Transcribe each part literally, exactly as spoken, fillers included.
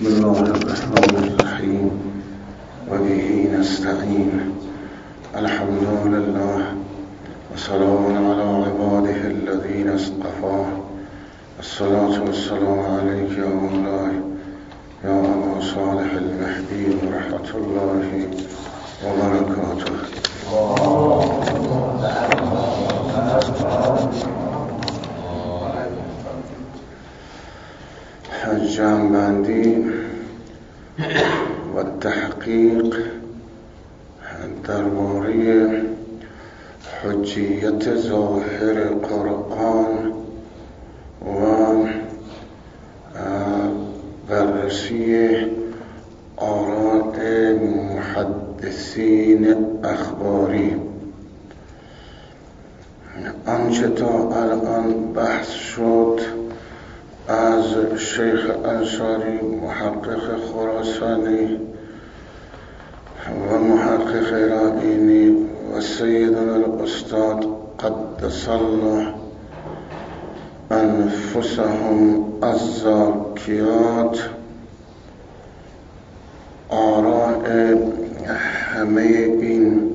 بسم الله الرحمن الرحیم و به نستعین. الحمد لله و سلام علی عباده الذین اصطفى. الصلاة والسلام علیک یا مولاي یا ابا صالح المهدی و رحمت الله و برکاته. جمع‌بندی و تحقیق درباره حجیت ظاهر قرآن و بررسی آراء محدثین اخباری. آنچه تا الان بحث شد از شیخ انصاری محقق خراسانی و محقق رائینی و سیدنا الاستاد قدس الله انفسهم الزاکیات آراء همه این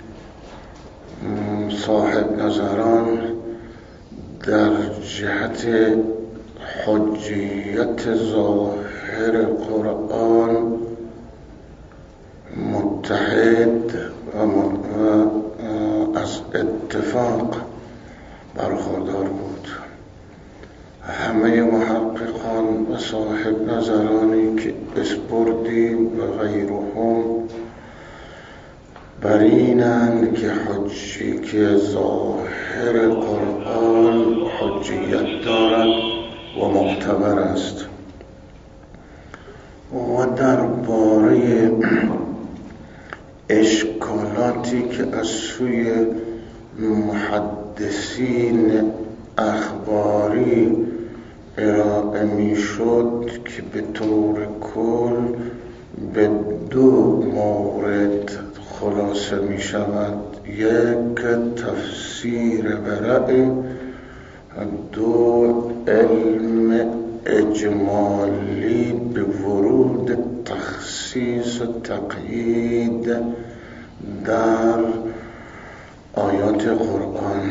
صاحب نظران در جهت حجیت ظاهر قرآن متحد و از اتفاق برخوردار بود. همه محققان و صاحب نظرانی که اسپردی و غیرهم بر اینند که حجی که ظاهر قرآن حجیت دارد و معتبر است. و درباره اشکالاتی که از سوی محدثین اخباری ارائه می شد که به طور کل به دو مورد خلاصه می شود: یک تفسیر برای، دو علم اجمالی به ورود تخصیص و تقیید در آیات قرآن.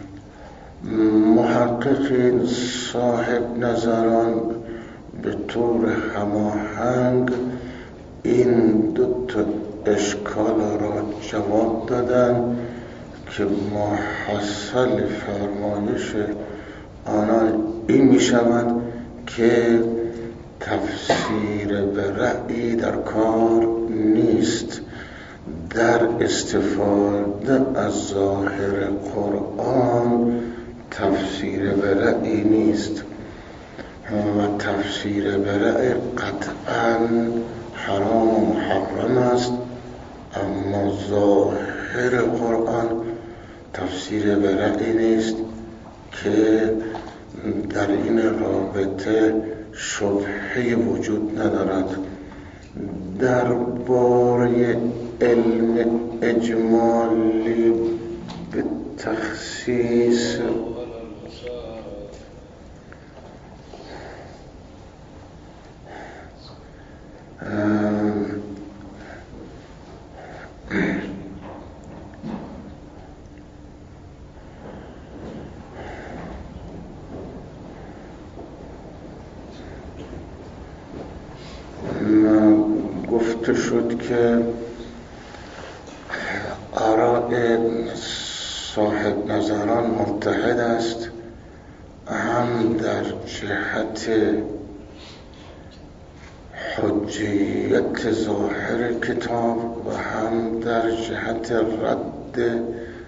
محققین صاحب نظران به طور هماهنگ این دو تا اشکال را جواب دادن که محصل فرمایش آنان این می شود که تفسیر به رأی در کار نیست. در استفاده از ظاهر قرآن تفسیر به رأی نیست و تفسیر به رأی قطعاً حرام و محرم است، اما ظاهر قرآن تفسیر به رأی نیست که در این رابطه شبهه وجود ندارد. درباره علم اجمالی به تخصیص گفته شد که آراء صاحب نظران متحد است، هم در جهت حجیت ظاهر کتاب و هم در جهت رد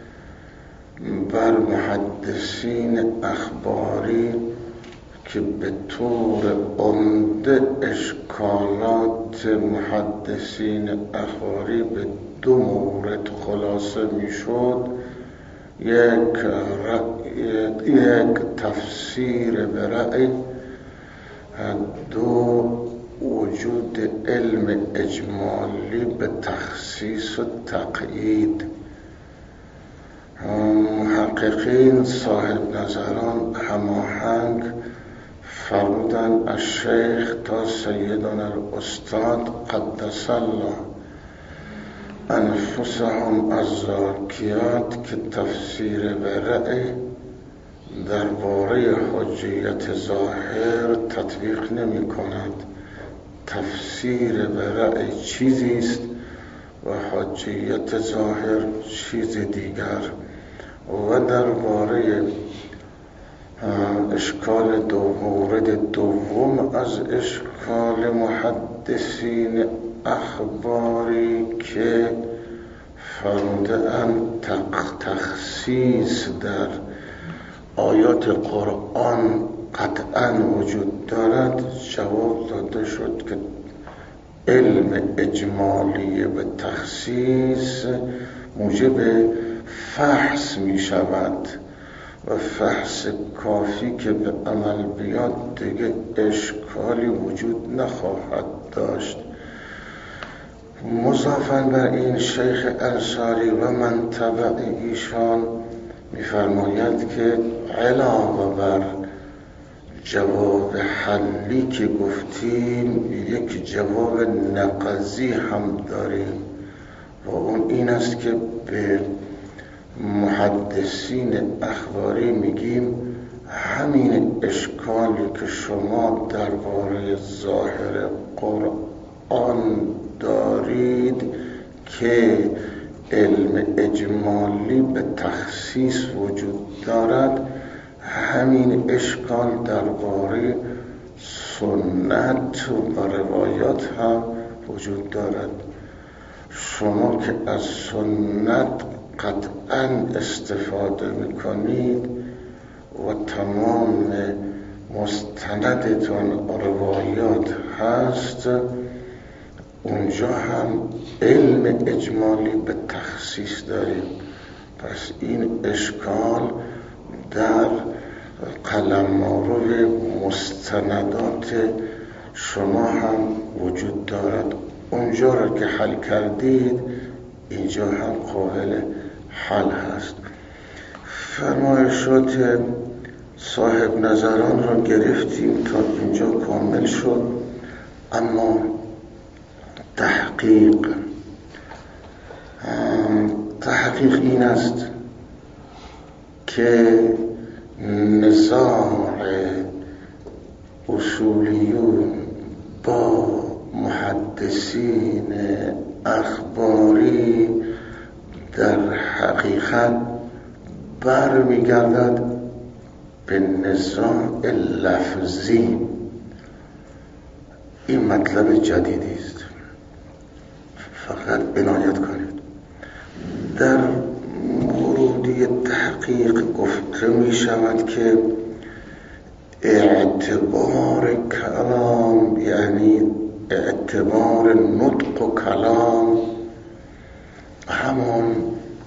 بر محدثین اخباری که به طور عمده اشکالات محدثین اخباری به دو مورد خلاصه می شد: یک یک تفسیر به رأی، دو وجود علم اجمالی به تخصیص و تقیید. محققین صاحب نظران هماهنگ فرمودن الشیخ تا سیدنا الاستاد قدس الله انفسهم الزاکیات که تفسیر ورع درباره حجیت ظاهر تطبیق نمی کند. تفسیر ورع چیزی است و حجیت ظاهر چیز دیگر. و درباره اشکال دو مورد دوم از اشکال محدثین اخباری که فرمودند تخصیص در آیات قرآن قطعا وجود دارد، جواب داده شد که علم اجمالی به تخصیص موجب فحص می شود و فحص کافی که به عمل بیاد دیگه اشکالی وجود نخواهد داشت. مضافاً بر این شیخ انصاری و من تبع ایشان می‌فرماید که علاوه بر جواب حلی که گفتیم یک جواب نقضی هم داریم و اون این است که به محدثین اخباری میگیم همین اشکالی که شما درباره ظاهر قرآن دارید که علم اجمالی به تخصیص وجود دارد، همین اشکال درباره سنت و روایات هم وجود دارد. شما که از سنت قطعا استفاده میکنید و تمام مستندتون روایات هست، اونجا هم علم اجمالی به تخصیص داریم. پس این اشکال در قلمرو مستندات شما هم وجود دارد. اونجا را که حل کردید اینجا هم قابل حل هست. فرمایشات صاحب نظران را گرفتیم تا اینجا کامل شد، اما تحقیق تحقیق این است که نزاع اصولیون با محدثین اخباری در حقیقت برمیگردد به نزاع لفظی. این مطلب جدیدی است، فقط عنایت کنید. در ورودی تحقیق گفته می شود که اعتبار کلام، یعنی اعتبار نطق و کلام، همان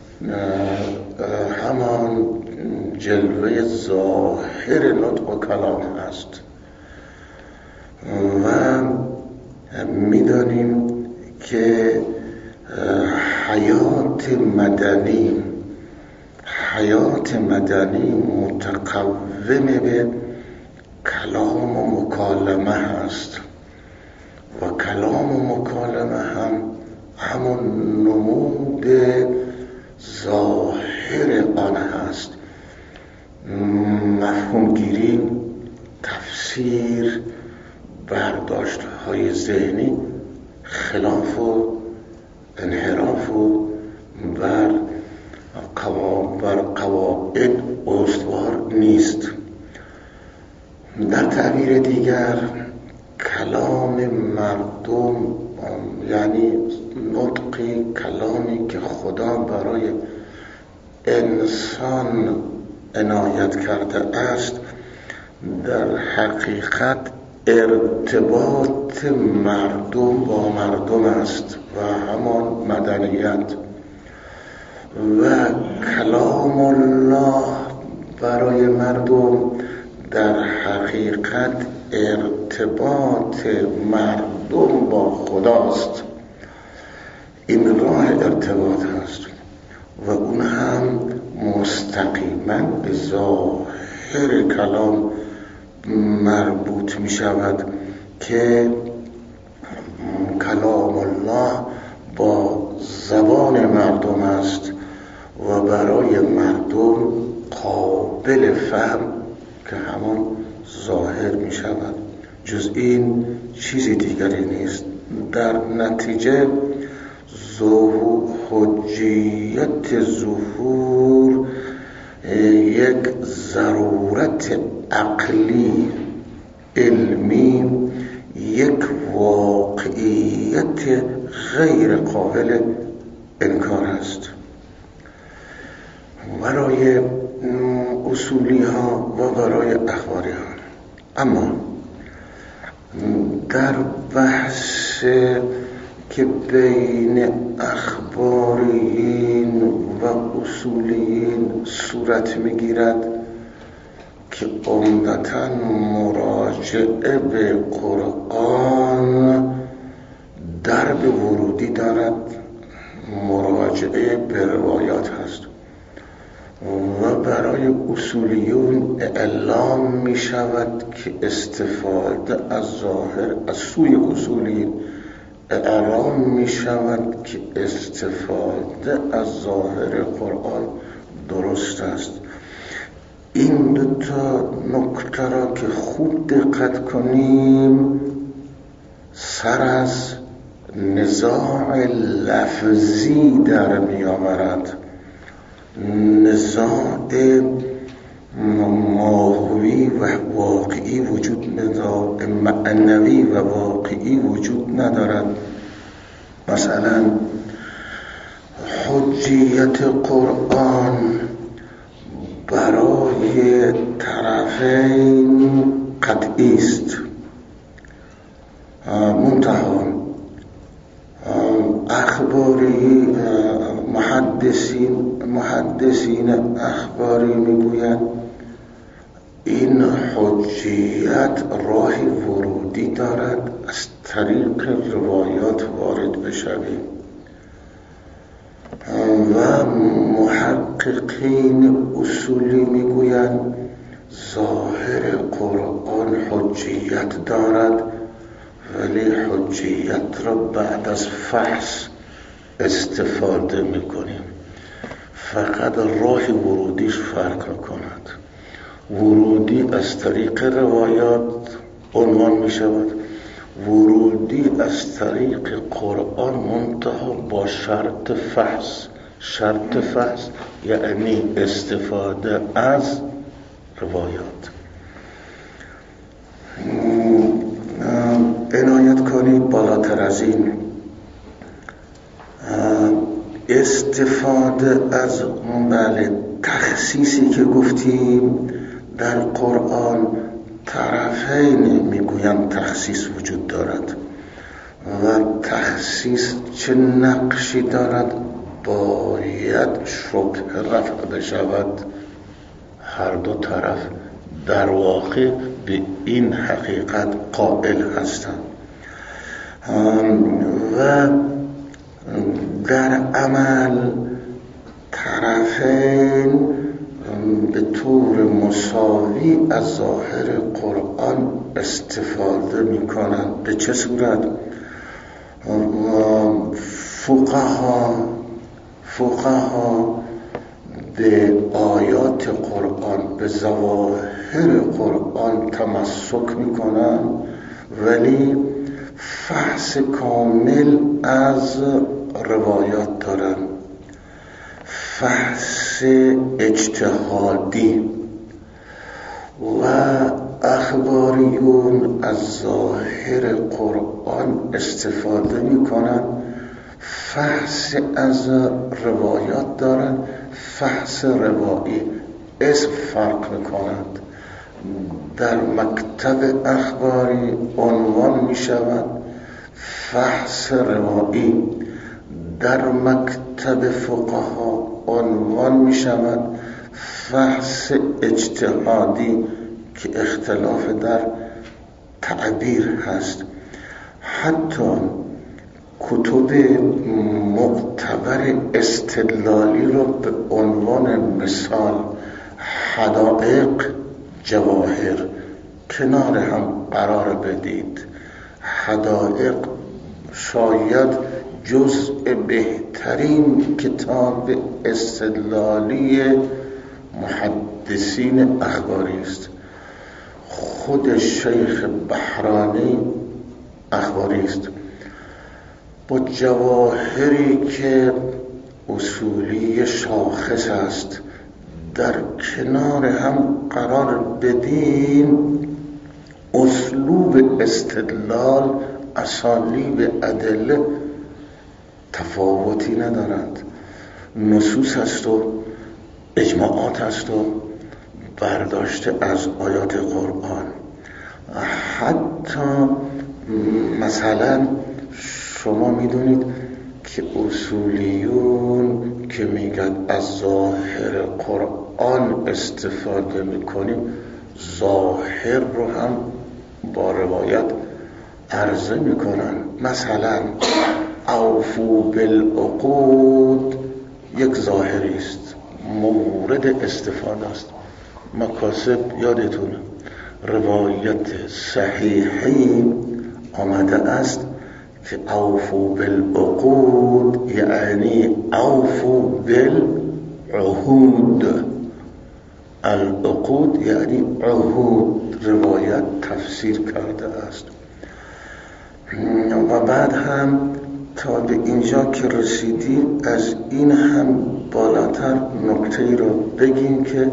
همان جلوه ظاهر نطق و کلام هست و می‌دانیم که حیات مدنی حیات مدنی متقوم به کلام و مکالمه هست و کلام و مکالمه هم همون نمود ظاهر آن هست. مفهوم گیری، تفسیر، برداشت های ذهنی خلاف و انحراف و بر قواعد استوار نیست. در تعبیر دیگر کلام مردم، یعنی نطقی، کلامی که خدا برای انسان عنایت کرده است، در حقیقت ارتباط مردم با مردم است و همان مدنیت. و کلام الله برای مردم در حقیقت ارتباط مردم با خداست. این راه ارتباط هست و اون هم مستقیما به ظاهر کلام مربوط می شود که کلام الله با زبان مردم است و برای مردم قابل فهم که همون ظاهر می شود. جز این چیزی دیگری نیست. در نتیجه ظهور حجیت ظهور یک ضرورت عقلی علمی، یک واقعیت غیر قابل انکار است. برای اصولی ها و برای اخباری ها. اما در بحث که بین اخباریین و اصولیین صورت میگیرد که عمدتاً مراجعه به قرآن درب ورودی دارد، مراجعه به روایات هست و برای اصولیون اعلام می شود که استفاده از ظاهر از سوی اصولیین اعلام می شود که استفاده از ظاهر قرآن درست است. این دو تا نکته را که خوب دقت کنیم سر از نزاع لفظی در می آورد. نزاع ماهوی و واقعی وجود نزاع معنوی و واقعی وجود ندارد. مثلا حجیت قرآن برای طرفین قطعی است، منتها اخباری محدثین محدثین اخباری میگویند این حجیت راهی ورودی دارد، از طریق روایات وارد بشویم. و محققین اصولی میگویند ظاهر قرآن حجیت دارد، ولی حجیت را بعد از فحص استفاده میکنیم. فقط راه ورودیش فرق میکند. ورودی از طریق روایات عنوان میشود، ورودی از طریق قرآن منتها با شرط فحص. شرط فحص یعنی استفاده از روایات. عنایت کنید بالاتر از این استفاده از بله تخصیصی که گفتیم در قرآن طرفین میگویند تخصیص وجود دارد و تخصیص چه نقشی دارد باید شبهه رفع بشود. هر دو طرف در واقع به این حقیقت قائل هستند و در عمل طرفین به طور مساوی از ظاهر قرآن استفاده می کنند. به چه صورت؟ فقها فقها به آیات قرآن به ظواهر قرآن تمسک می کنند، ولی فحص کامل از روایات دارند، فحص اجتهادی. و اخباریون از ظاهر قرآن استفاده می کنند، فحص از روایات دارند، فحص روایی. اسم فرق می کنند. در مکتب اخباری عنوان می شود فحص روایی، در مکتب فقها عنوان می شود فحص اجتهادی که اختلاف در تعبیر هست. حتی کتب معتبر استدلالی را به عنوان مثال حدائق جواهر کنار هم قرار بدید. حدائق شاید جزء بهترین کتاب استدلالی محدثین اخباری است. خود شیخ بحرانی اخباری است با جواهری که اصولی شاخص است. در کنار هم قرار بدین، اسلوب استدلال، اسالیب ادله تفاوتی ندارند. نصوص است و اجماعات است و برداشته از آیات قرآن. حتی مثلا شما میدونید که اصولیون که میگن از ظاهر قرآن استفاده میکنیم، ظاهر رو هم با روایت عرضه میکنن. مثلا اوفو بالعقود یک ظاهری است، مورد استفاده است. مکاسب یادتونه روایت صحیحی آمده است که اوفو بالعقود یعنی اوفو بالعهود. العقود یعنی عهود، روایت تفسیر کرده است. و بعد هم تا به اینجا که رسیدیم، از این هم بالاتر نکته رو بگیم که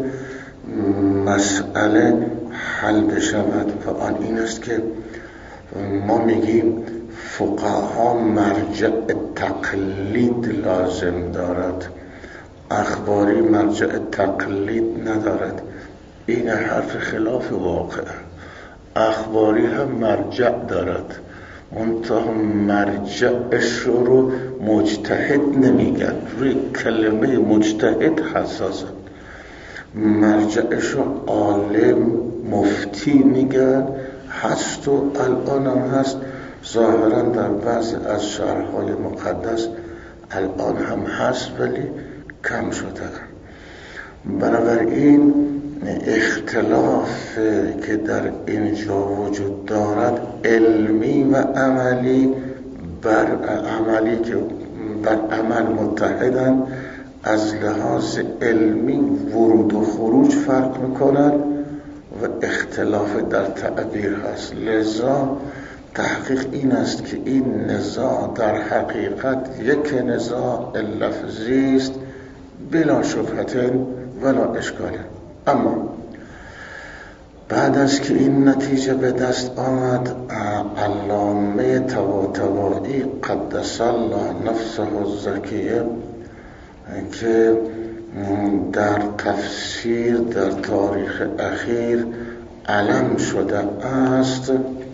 مسئله حل بشود و آن این است که ما میگیم فقها مرجع تقلید لازم دارد، اخباری مرجع تقلید ندارد. این حرف خلاف واقع. اخباری هم مرجع دارد، منتها مرجعش رو مجتهد نمیگن، روی کلمه مجتهد حساسه. مرجعش رو عالم مفتی میگن، هست و الان هم هست. ظاهرا در بعضی از شهرهای مقدس الان هم هست ولی کم شده. بنابراین اختلاف که در اینجا وجود دارد علمی و عملی، بر عملی که بر عمل متحدن، از لحاظ علمی ورود و خروج فرق میکنن و اختلاف در تعبیر هست. لذا تحقیق این است که این نزاع در حقیقت یک نزاع لفظی است بلا شبهة ولا اشکال. اما بعد از که این نتیجه به دست آمد، علامه طباطبایی قدس الله نفسه الزکیه که در تفسیر در تاریخ اخیر علم شده است،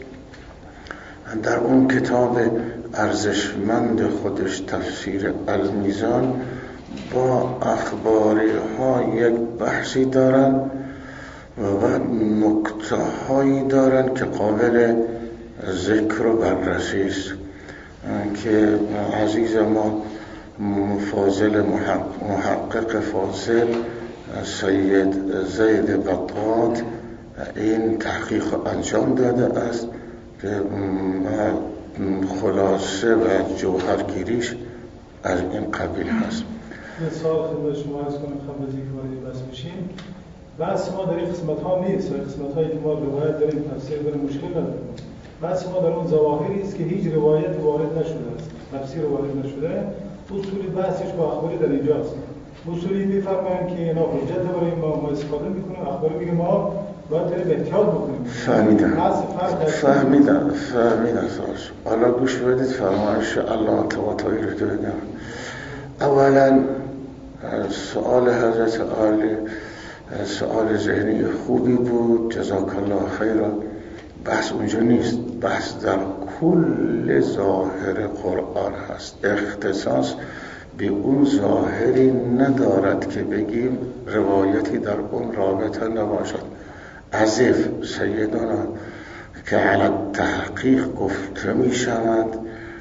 در اون کتاب ارزشمند خودش تفسیر المیزان با اخباری ها یک بحثی دارن و نکته هایی دارن که قابل ذکر و بررسی است که عزیز ما فاضل محقق فاضل سید زید بطاد این تحقیق انجام داده است که خلاصه و جوهرگیریش از این قبیل هست. مثال خدمت شما عرض کنم خواهم بزی که وارد بحث بشیم. بحث ما در این قسمت ها نیست و قسمت هایی که ما روایت داریم تفسیر داریم مشکل نداریم. بحث ما در اون ظواهری است که هیچ روایت وارد نشده است، تفسیر وارد نشده. اصولی بحثش با اخباری در اینجاست. اصولی میفرمایند که اینا حجت برای ما ما استفاده میکنیم، اخباری میگه ما باید داریم احتیاط بکنیم. فهمیدم فهمیدم فهمیدم ساش. حالا گوش بدید فرمایش الله طباطبایی رو که بگم. اولا سؤال حضرت عالی سؤال ذهنی خوبی بود، جزاک الله خیرا. بحث اونجا نیست، بحث در کل ظاهر قرآن هست. اختصاص به اون ظاهری ندارد که بگیم روایتی در اون رابطه نباشد. عزیف سیدانا که علی تحقیق گفته می شود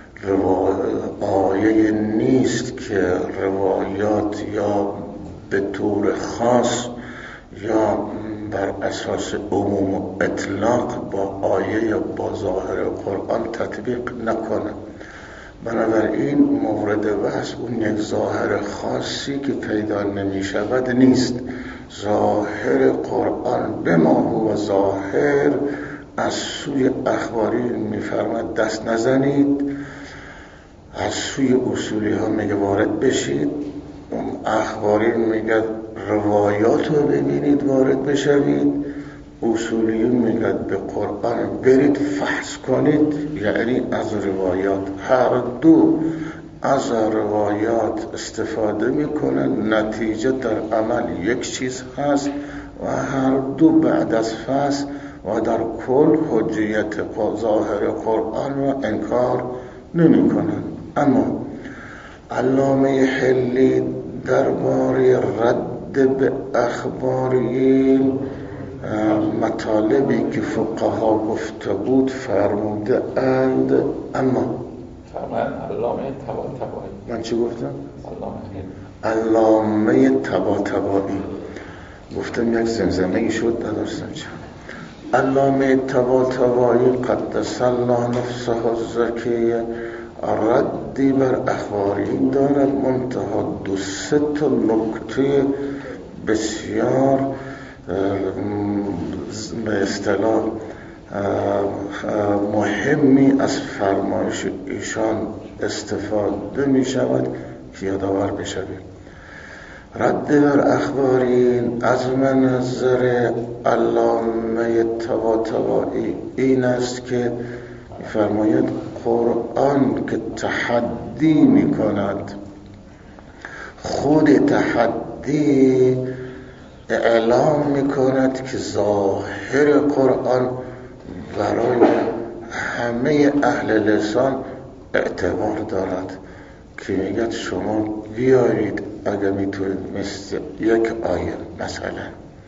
آیه نیست که روایات یا به طور خاص یا بر اساس عموم و اطلاق با آیه یا با ظاهر قرآن تطبیق نکنه. بنابراین مورد بحث اون یک ظاهر خاصی که پیدا نمی شود نیست. ظاهر قرآن به ما هو ظاهر، از سوی اخباری میفرماد دست نزنید، از سوی اصولی ها میگه وارد بشید، اخباری میگه روایات رو ببینید وارد بشوید، اصولی میگه به قرآن برید فحص کنید، یعنی از روایات. هر دو از روایات استفاده میکنن، نتیجه در عمل یک چیز هست و هر دو بعد از فحص و در کل حجیت ظاهر قرآن را انکار نمی کنن. اما علامه حلی درباره رد به اخباری مطالبی که فقها گفته بود فرموده اند. اما فرمان علامه طباطبایی، من چی گفتم؟ علامه علامه طباطبایی گفتم، یک زمزمه ای شد نداشتم چه. علامه طباطبایی قدس الله نفسه الزکیه ردی بر اخباری دارد، منتها دو سه تا نکته بسیار به اصطلاح مهمی از فرمایش ایشان استفاده می شود که یادآور بشوید. رد بر اخبارین از منظر علامه طباطبایی این است که فرماید قرآن که تحدی می کند، خود تحدی اعلام می کند که ظاهر قرآن برای همه اهل لسان اعتبار دارد، که میگه شما بیارید اگر میتونید مثل یک آیه مثلا.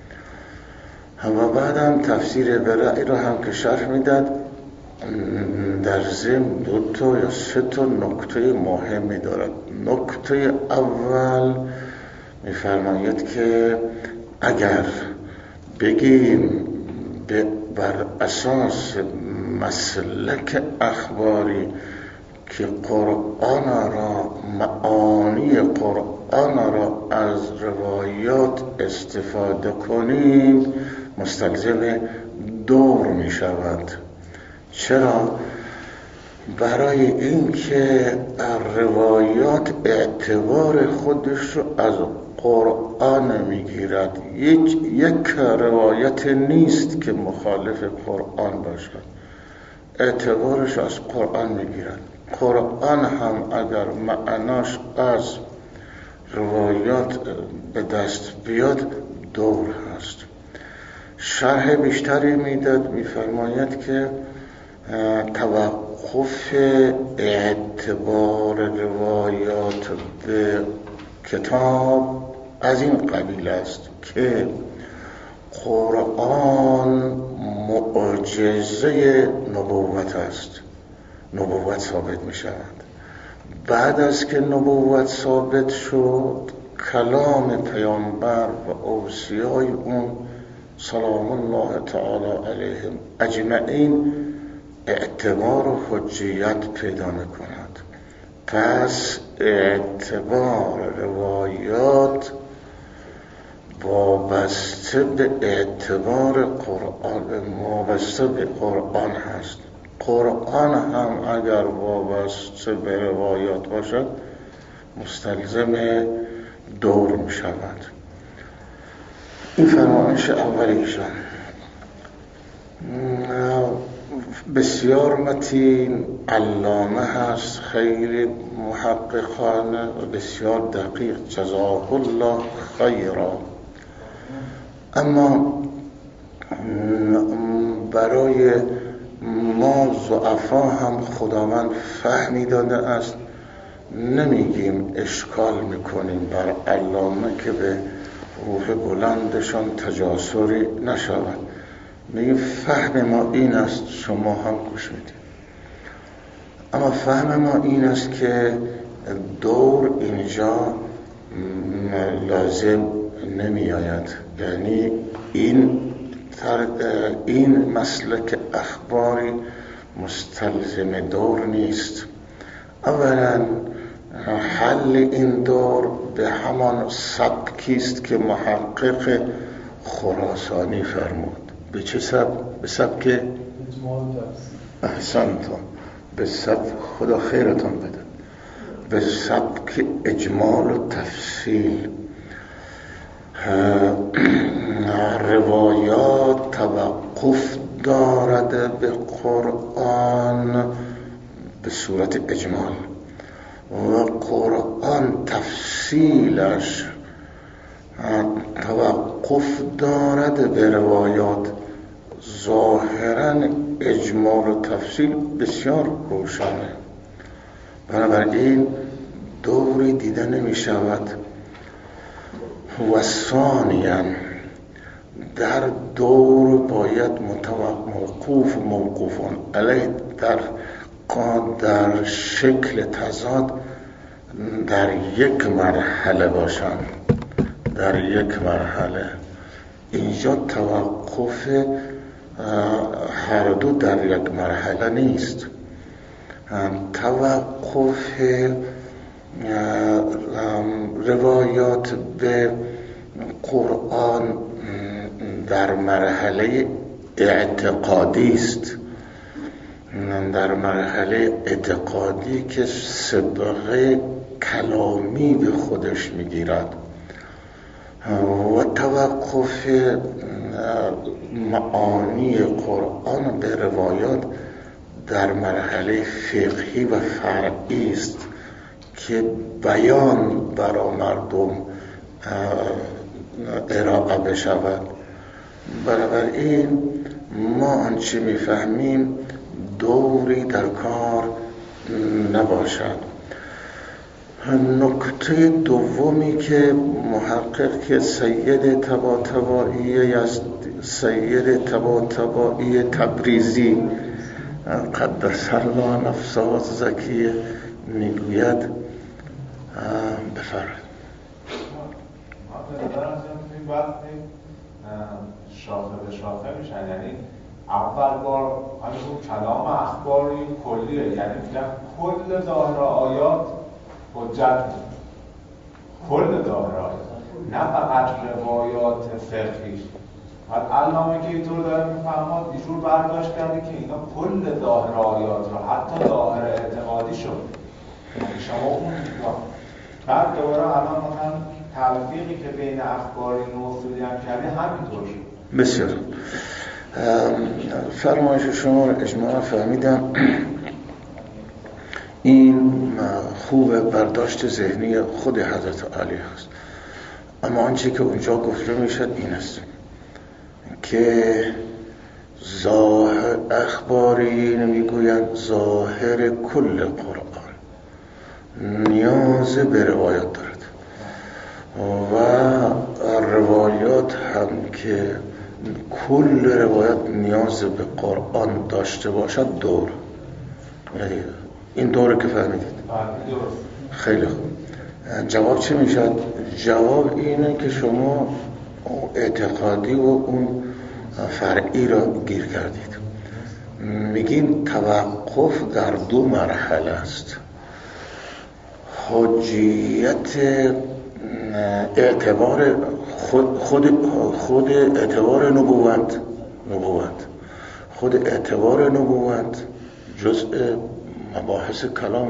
و بعد هم تفسیر برای رو هم که شرح میداد، در ضمن دو تا یا سه تا نکته مهمی دارد. نکته اول میفرماید که اگر بگیم بر اساس مسلک اخباری که قرآن را، معانی قرآن را از روایات استفاده کنیم، مستلزم دور می شود. چرا؟ برای اینکه روایات اعتبار خودش رو از قرآن میگیرد. یک یک روایت نیست که مخالف قرآن باشد، اعتبارش از قرآن میگیرد. قرآن هم اگر معناش از روایات به دست بیاد دور هست. شرح بیشتری میداد، میفرماید که توقف اعتبار روایات به کتاب از این قبیل است که قرآن معجزه نبوت است، نبوت ثابت می شود. بعد از که نبوت ثابت شد، کلام پیامبر و اوصیای اون سلام الله تعالی علیهم اجمعین اعتبار و حجیت پیدا می‌کند. پس اعتبار روایات وابسته به اعتبار قرآن، وابسته به قرآن هست. قرآن هم اگر وابسته به روایات باشد مستلزم دور می شود. این فرمایش اولیشان. بسیار متین علامه هست، خیلی محققانه و بسیار دقیق، جزاه الله خیرا. اما برای ما ضعفا هم خداوند فهمی داده است، نمیگیم اشکال میکنیم بر علامه که به روح بلندشان تجاسری نشود، میگیم فهم ما این است، شما هم گوش میدید. اما فهم ما این است که دور اینجا لازم نمی آید، یعنی این این مسلک اخباری مستلزم دور نیست. اولا حل این دور به همان سبکی است که محقق خراسانی فرمود. به چه سبک؟ به سبک احسنتون، به سبک، خدا خیرتون بده، به سبک اجمال و تفصیل. روایات توقف دارد به قرآن به صورت اجمال و قرآن تفصیلش توقف دارد به روایات. ظاهرا اجمال و تفصیل بسیار روشنه، بنابراین دوری دیده نمی شود. و ثانیاً در دور باید موقوف و موقوفون علیه در در شکل تضاد در یک مرحله باشند، در یک مرحله. اینجا توقف هر دو در یک مرحله نیست. توقف روایات به قرآن در مرحله اعتقادی است، در مرحله اعتقادی که صبغه کلامی به خودش میگیرد. و توقف معانی قرآن به روایات در مرحله فقهی و فرعی است که بیان برای مردم ارائه بشود. بنابراین ما آنچه میفهمیم دوری در کار نباشد. نکته دومی که محقق که سید طباطبایی است، سید طباطبایی تبریزی قدس الله نفسه زکیه میگوید، بفرمایید. این وقتی شاخه به شاخه میشن، یعنی اول بار همون کلام اخباری کلیه، یعنی میگن کل ظاهر آیات حجت بود، کل ظاهر آیات، نه فقط روایات فقهی. بعد علامه که اینطور داره میفهمد اینجور برداشت کرده که اینا کل ظاهر آیات رو، حتی ظاهر اعتقادی شد. شما اون دیدگاه بعد دوباره الان مثلا تلفیقی که بین اخباری و اصولی هم کرده همینطور شد. بسیار فرمایش شما رو اجمالا فهمیدم. این خوب برداشت ذهنی خود حضرت علی هست، اما آنچه که اونجا گفته میشد این است که ظاهر اخباری میگویند ظاهر کل قرآن نیاز به روایات دارد و روایات هم که کل روایات نیاز به قرآن داشته باشد دور. این دوره که فهمیدید؟ خیلی خوب. جواب چه میشد؟ جواب اینه که شما اعتقادی و اون فرعی را گیر کردید. میگین توقف در دو مرحله است. حجیت اعتبار خود, خود, خود اعتبار نبوت نبوت خود اعتبار نبوت جزء مباحث کلامه.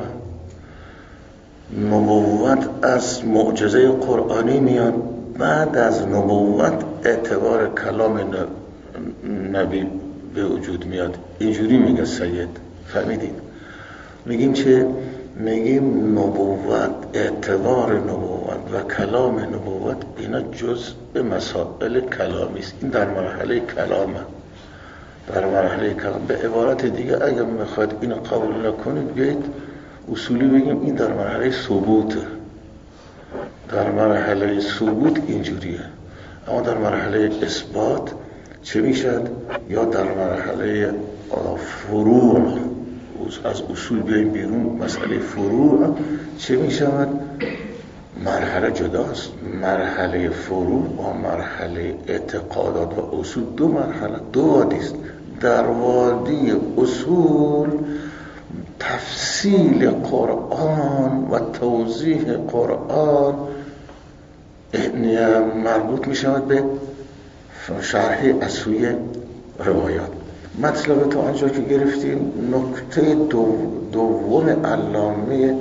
نبوت از معجزه قرآنی میاد، بعد از نبوت اعتبار کلام نبی به وجود میاد. اینجوری میگه سید، فهمیدید؟ میگیم چه؟ میگیم نبوت، اعتبار نبوت و کلام نبوت اینا جزء مسائل کلامی است. این در مرحله کلامه، در مرحله کلام. به عبارت دیگه اگر میخواید این قبول نکنید بیایید اصولی بگیم این در مرحله ثبوته. در مرحله ثبوت اینجوریه، اما در مرحله اثبات چه میشد؟ یا در مرحله فروع، از اصول بیاییم بیرون، مسئله فروع چه میشود؟ مرحله جداست. مرحله فروع با مرحله اعتقادات و اصول دو مرحله، دو وادی است. در وادی اصول تفصیل قرآن و توضیح قرآن مربوط می شود به شرح از سوی روایات. مطلب تا آنجا که گرفتیم، نکته دو دوم علامه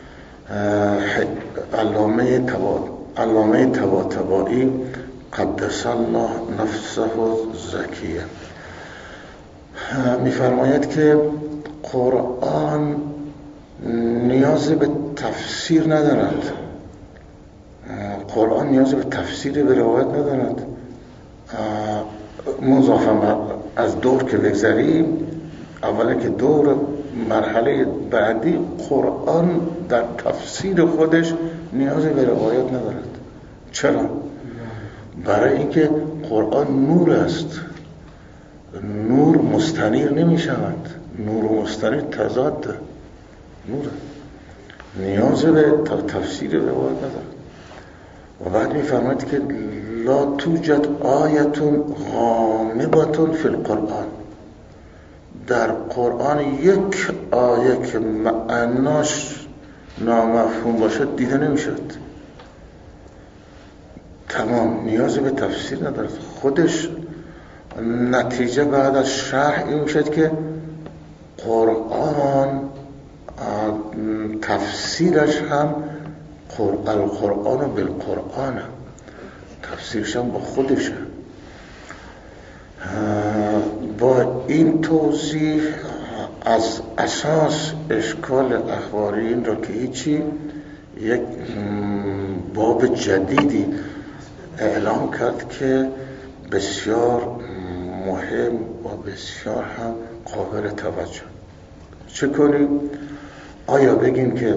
علامه تبا علامه طباطبایی قدس الله نفسه زکیه میفرماید که قرآن نیاز به تفسیر ندارد. قرآن نیاز به تفسیر به روایت ندارد. مضافه از دور که بگذریم، اولا که دور مرحله بعدی، قرآن در تفسیر خودش نیاز به روایت ندارد. چرا؟ برای اینکه قرآن نور است. نور مستنیر نمی شود. نور و مستنیر تضاد نور، نیاز به تفسیر روایت ندارد. و بعد می فرماید که لا توجد آیتون غامضة فی القرآن، در قرآن یک آیه که معناش نامفهوم باشد دیده نمیشد. تمام نیاز به تفسیر ندارد. خودش نتیجه بعد از شرح این میشد که قرآن تفسیرش هم القرآن بالقرآن، تفسیرش هم با خودشه. با این توضیح از اساس اشکال اخباری این را که هیچی، یک باب جدیدی اعلام کرد که بسیار مهم و بسیار هم قابل توجه. چه کنیم؟ آیا بگیم که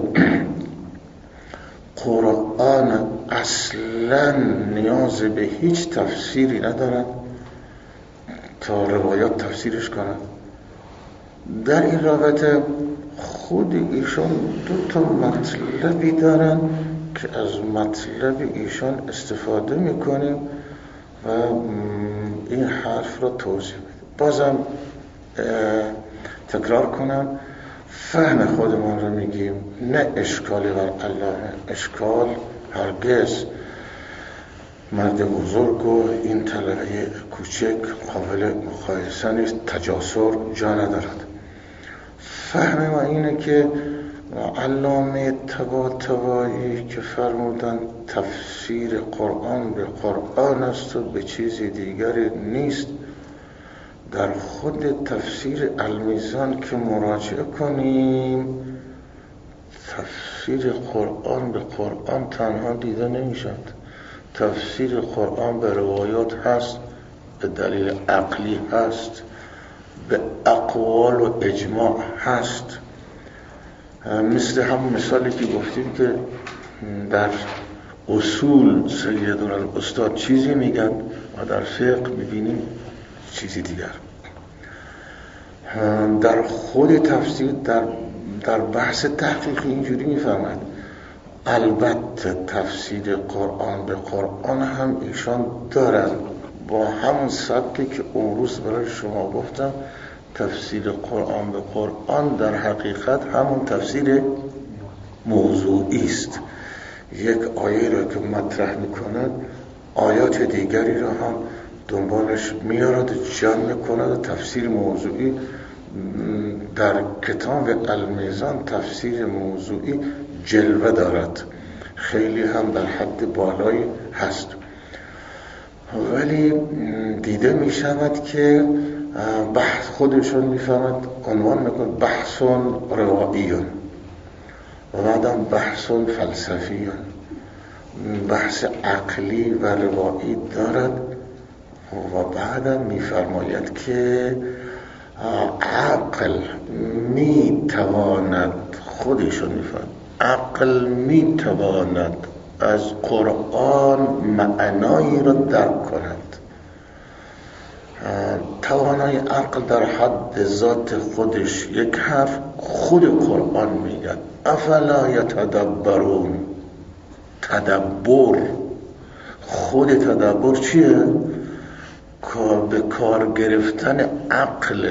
قرآن اصلا نیاز به هیچ تفسیری ندارد تا روایات تفسیرش کنند؟ در این رابطه خود ایشان دو تا مطلبی دارن که از مطلب ایشان استفاده میکنیم و این حرف را توضیح بدیم. بازم تکرار کنم، فهم خودمان رو میگیم، نه اشکالی بر علامه. اشکال هرگز مرد بزرگ و این طلبه کوچک قابل مقایسه نیست، تجاسر جا ندارد. فهم ما اینه که علامه طباطبایی که فرمودن تفسیر قرآن به قرآن است و به چیز دیگری نیست، در خود تفسیر المیزان که مراجعه کنیم، تفسیر قرآن به قرآن تنها دیده نمیشد. تفسیر قرآن به روایات هست، به دلیل عقلی هست، به اقوال و اجماع هست. مثل هم مثالی که گفتیم که در اصول سیدالعستاد چیزی میگن و در فقه میبینیم چیزی دیگر. در خود تفسیر در, در بحث تحقیقی اینجوری میفهمد. البته تفسیر قرآن به قرآن هم ایشان دارن، با همون سبکی که اون روز برای شما گفتم. تفسیر قرآن به قرآن در حقیقت همون تفسیر موضوعی است. یک آیه را که مطرح میکند، آیات دیگری را هم دنبالش میارد، جمع میکند. تفسیر موضوعی در کتاب المیزان تفسیر موضوعی جلوه دارد، خیلی هم در حد بالایی هست، ولی دیده میشود که بحث خودشون میفهمد، عنوان میکند بحث روائیون و بعدم بحث فلسفیون، بحث عقلی و روایی دارد و بعدم میفرماید که عقل میتواند، خودشون میفرماید عقل میتواند از قرآن معنایی را درک کند. توانای عقل در حد ذات خودش یک حرف خود قرآن میگن افلا یتدبرون تدبر. خود تدبر چیه؟ به کار گرفتن عقل.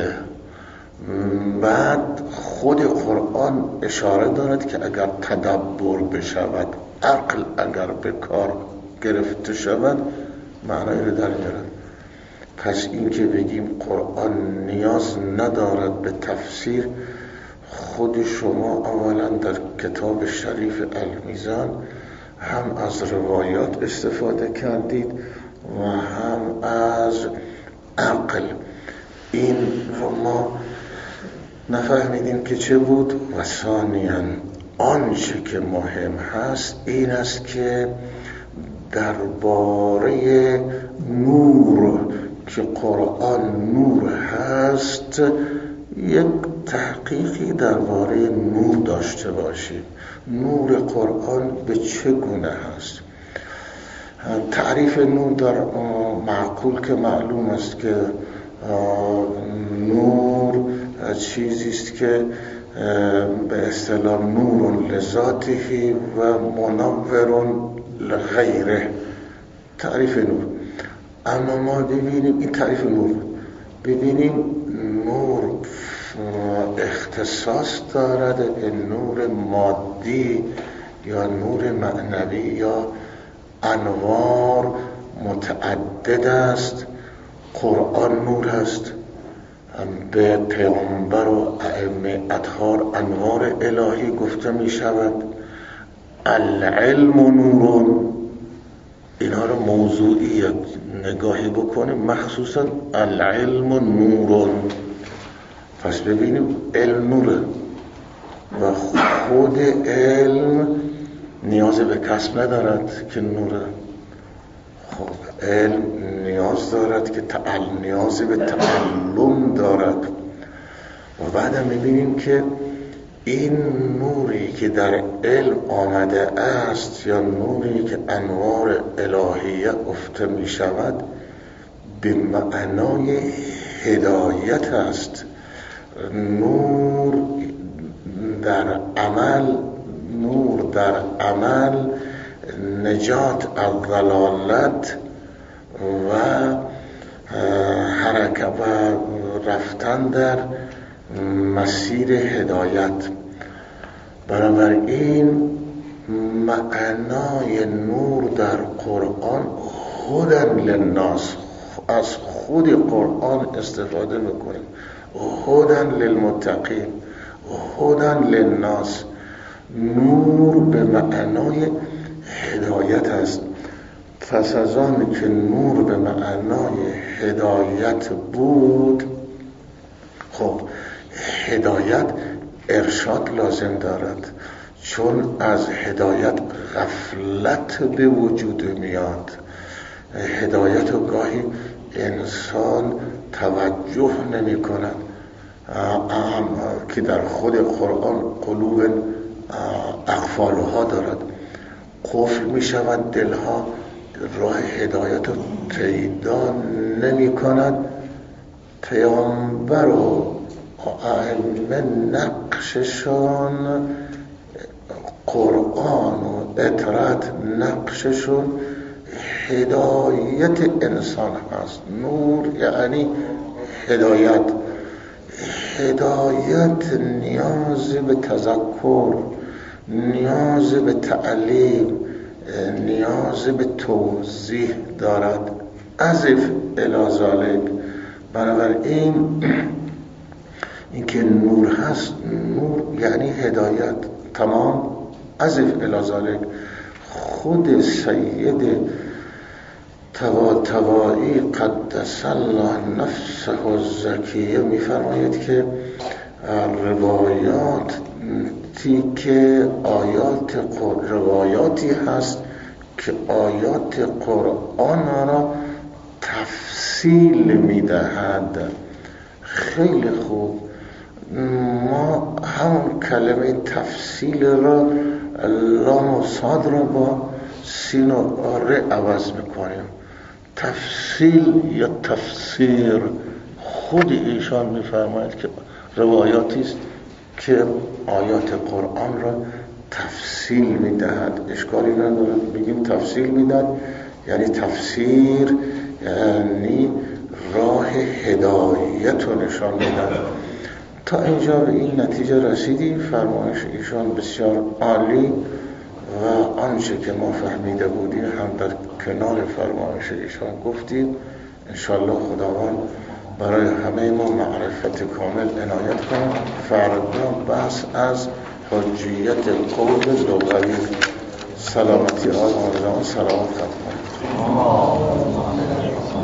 بعد خود قرآن اشاره دارد که اگر تدبر بشود، عقل اگر به کار گرفته شود، معنای رو در میارد. پس این که بگیم قرآن نیاز ندارد به تفسیر، خود شما اولا در کتاب شریف المیزان هم از روایات استفاده کردید و هم از عقل. این رو ما نفهمیدیم که چه بود. و ثانیاً آنچه که مهم هست این است که درباره نور که قرآن نور هست یک تحقیقی درباره نور داشته باشیم. نور قرآن به چه گونه هست؟ تعریف نور در معقول که معلوم است که نور چیزی است که به اصطلاح نور لذاته و منور لغیره، تعریف نور. اما ما ببینیم این تعریف نور، ببینیم نور اختصاص دارد به نور مادی یا نور معنوی یا انوار متعدد است. قرآن نور است، به پیامبر و ائمه اطهار انوار الهی گفته می شود. العلم نورون، اینا رو موضوعیت نگاهی بکنیم، مخصوصا العلم نورون. پس ببینیم علم نوره و خود علم نیاز به کسب ندارد که نوره. خب علم نیاز دارد که تعلم، نیاز به تعلم دارد. و بعد هم میبینیم که این نوری که در علم آمده است یا نوری که انوار الهیه گفته می شود به معنای هدایت است. نور در عمل، نور در عمل نجات از ضلالت و حرکت و رفتن در مسیر هدایت. بنابراین معنای نور در قرآن هدن للناس، از خود قرآن استفاده میکنیم. هدن للمتقین، هدن للناس. نور به معنای هدایت است. پس از آن که نور به معنای هدایت بود، خب هدایت ارشاد لازم دارد، چون از هدایت غفلت به وجود میاد. هدایت رو گاهی انسان توجه نمی کند که در خود قرآن قلوب اقفالها دارد، قفل می شود دلها، راه هدایت رو پیدا نمی کند. پیامبر و ائمه نقششون قرآن و اطاعت، نقششون هدایت انسان هست. نور یعنی هدایت. هدایت نیاز به تذکر، نیاز به تعلیم، نیاز به توضیح دارد. اضف الی ذلک. بنابراین این که نور هست، نور یعنی هدایت. تمام. اضف الی ذلک. خود سید طباطبایی قدس الله نفسه الزکیه میفرماید که روایاتی که آیات روایاتی هست که آیات قرآن را تفصیل میدهد. خیلی خوب. ما همون کلمه تفصیل را لام و صاد را با سین و ر عوض میکنیم. تفصیل یا تفسیر. خود ایشان میفرماید که روایاتی است که آیات قرآن را تفصیل میدهد. اشکالی ندارد بگیم تفصیل میداد، یعنی تفسیر یعنی راه هدایت رو نشان میداد. تا اینجا به این نتیجه رسیدیم. فرمایش ایشان بسیار عالی و آنچه که ما فهمیده بودیم هم در کنار فرمایش ایشان گفتیم. انشالله خداوند برای همه ما معرفت کامل عنایت کنه. فردا بحث از حجیت قول لغوی. سلامتی آل آن سلامت خدمت.